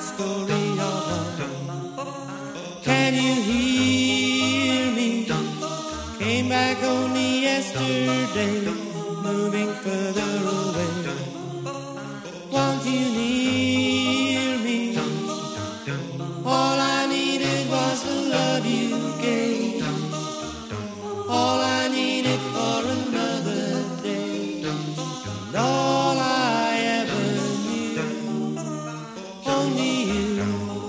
story of love. Can you hear me? Came back only yesterday, moving further away. Want you near me? All I needed was the love you gave. All I needed for another day. And all I ever knew, only you.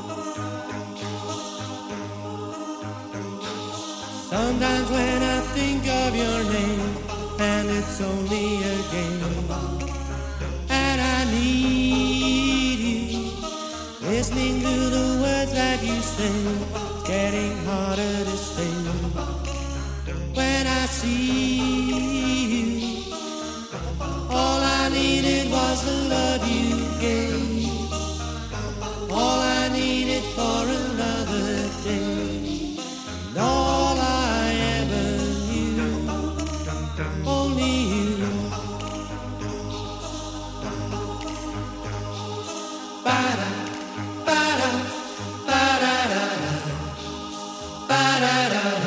Sometimes when I think of your name, and it's only a game, and I need you, listening to the words that you sing, it's getting harder to stay. When I see you, all I needed was the love you gave. All I needed for another day. And all I ever knew, only you. Ba-da, ba-da, ba-da-da-da, ba-da-da-da.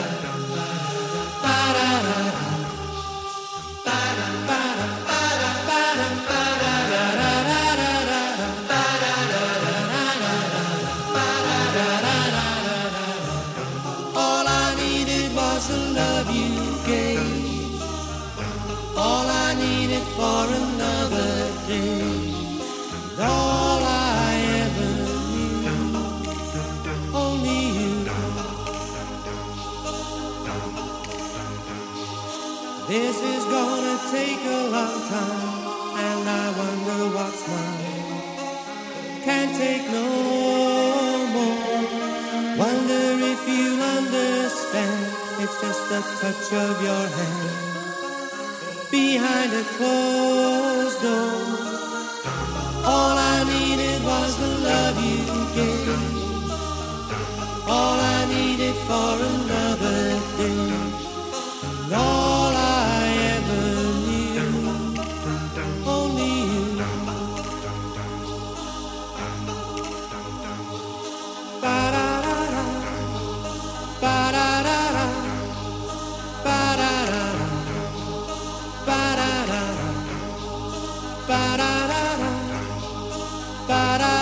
All I needed was the love you gave. All I needed for another day. And all I ever knew, only you. This is gonna take a long time, and I wonder what's mine. Can't take no more. Wonder if you understand. It's just the touch of your hand behind a closed door. All I needed was the love you gave. All I needed for another day. And all I ever knew, only you. Ba-da-da-da, ba-da-da-da, ba-da-da-da, ba-da-da-da, ba-da-da-da, ba-da-da-da.